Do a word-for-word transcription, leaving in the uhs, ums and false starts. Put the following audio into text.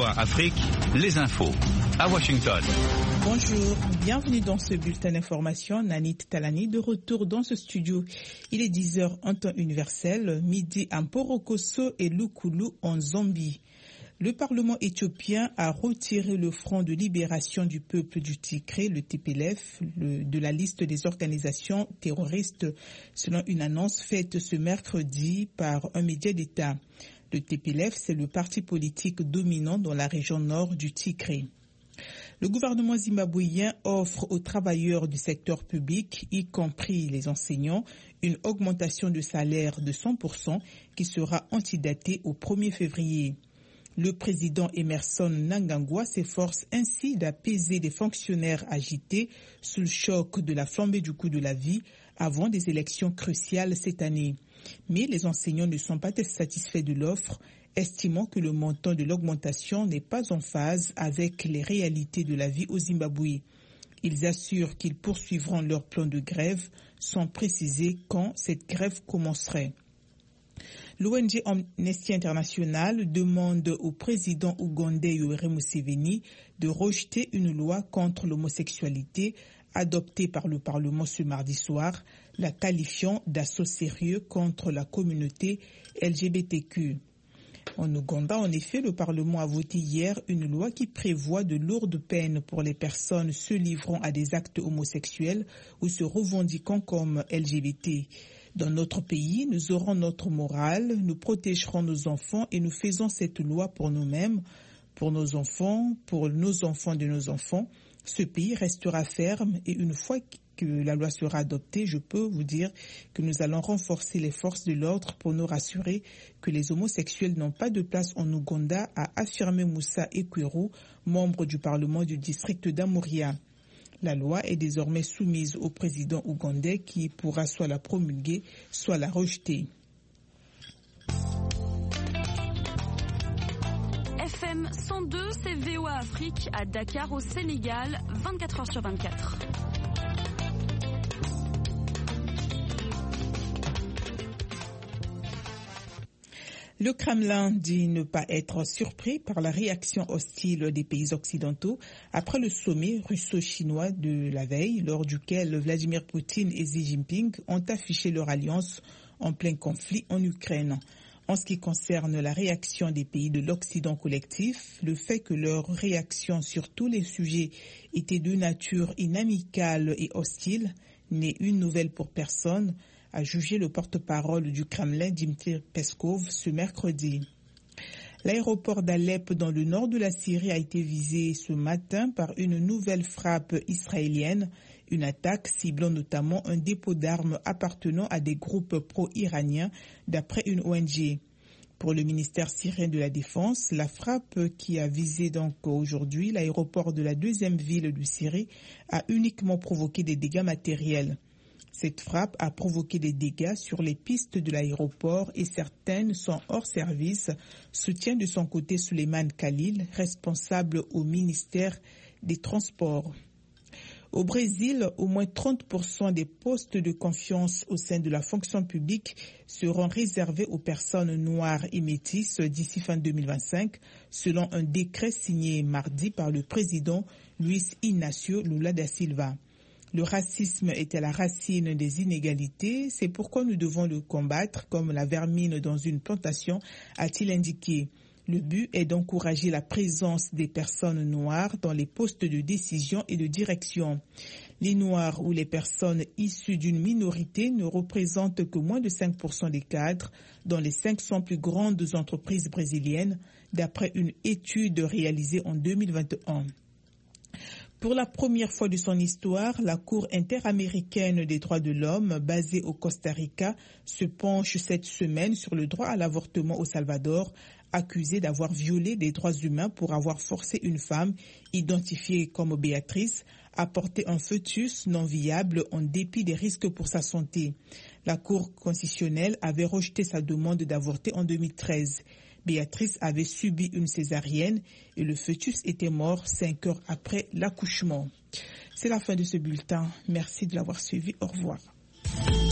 O A Afrique, les infos à Washington. Bonjour, bienvenue dans ce bulletin d'information. Nanit Talani de retour dans ce studio. Il est dix heures en temps universel, midi à Mporokoso et Lukulu en Zambie. Le Parlement éthiopien a retiré le Front de libération du peuple du Tigré, le T P L F, le, de la liste des organisations terroristes, selon une annonce faite ce mercredi par un média d'État. Le T P L F, c'est le parti politique dominant dans la région nord du Tigré. Le gouvernement zimbabwéen offre aux travailleurs du secteur public, y compris les enseignants, une augmentation de salaire de cent pour cent qui sera antidatée au premier février. Le président Emerson Mnangagwa s'efforce ainsi d'apaiser des fonctionnaires agités sous le choc de la flambée du coût de la vie avant des élections cruciales cette année. Mais les enseignants ne sont pas satisfaits de l'offre, estimant que le montant de l'augmentation n'est pas en phase avec les réalités de la vie au Zimbabwe. Ils assurent qu'ils poursuivront leur plan de grève sans préciser quand cette grève commencerait. L'O N G Amnesty International demande au président ougandais Yoweri Museveni de rejeter une loi contre l'homosexualité adoptée par le Parlement ce mardi soir, la qualifiant d'assaut sérieux contre la communauté L G B T Q. En Ouganda, en effet, le Parlement a voté hier une loi qui prévoit de lourdes peines pour les personnes se livrant à des actes homosexuels ou se revendiquant comme L G B T. Dans notre pays, nous aurons notre morale, nous protégerons nos enfants et nous faisons cette loi pour nous-mêmes, pour nos enfants, pour nos enfants de nos enfants. Ce pays restera ferme et une fois que la loi sera adoptée, je peux vous dire que nous allons renforcer les forces de l'ordre pour nous rassurer que les homosexuels n'ont pas de place en Ouganda, a affirmé Moussa Ekweru, membre du Parlement du district d'Amuria. La loi est désormais soumise au président ougandais qui pourra soit la promulguer, soit la rejeter. F M cent deux, c'est V O A Afrique à Dakar au Sénégal, vingt-quatre heures sur vingt-quatre. Le Kremlin dit ne pas être surpris par la réaction hostile des pays occidentaux après le sommet russo-chinois de la veille, lors duquel Vladimir Poutine et Xi Jinping ont affiché leur alliance en plein conflit en Ukraine. En ce qui concerne la réaction des pays de l'Occident collectif, le fait que leur réaction sur tous les sujets était de nature inamicale et hostile n'est une nouvelle pour personne, a jugé le porte-parole du Kremlin, Dmitry Peskov, ce mercredi. L'aéroport d'Alep dans le nord de la Syrie a été visé ce matin par une nouvelle frappe israélienne, une attaque ciblant notamment un dépôt d'armes appartenant à des groupes pro-iraniens, d'après une O N G. Pour le ministère syrien de la Défense, la frappe qui a visé donc aujourd'hui l'aéroport de la deuxième ville de Syrie a uniquement provoqué des dégâts matériels. Cette frappe a provoqué des dégâts sur les pistes de l'aéroport et certaines sont hors service, soutient de son côté Souleymane Khalil, responsable au ministère des Transports. Au Brésil, au moins trente pour cent des postes de confiance au sein de la fonction publique seront réservés aux personnes noires et métisses d'ici fin deux mille vingt-cinq, selon un décret signé mardi par le président Luiz Inácio Lula da Silva. Le racisme est à la racine des inégalités, c'est pourquoi nous devons le combattre comme la vermine dans une plantation, a-t-il indiqué. Le but est d'encourager la présence des personnes noires dans les postes de décision et de direction. Les Noirs ou les personnes issues d'une minorité ne représentent que moins de cinq pour cent des cadres dans les cinq cents plus grandes entreprises brésiliennes, d'après une étude réalisée en deux mille vingt et un. Pour la première fois de son histoire, la Cour interaméricaine des droits de l'homme, basée au Costa Rica, se penche cette semaine sur le droit à l'avortement au Salvador, accusée d'avoir violé des droits humains pour avoir forcé une femme, identifiée comme Béatrice, à porter un fœtus non viable en dépit des risques pour sa santé. La Cour constitutionnelle avait rejeté sa demande d'avorter en deux mille treize. Béatrice avait subi une césarienne et le fœtus était mort cinq heures après l'accouchement. C'est la fin de ce bulletin. Merci de l'avoir suivi. Au revoir.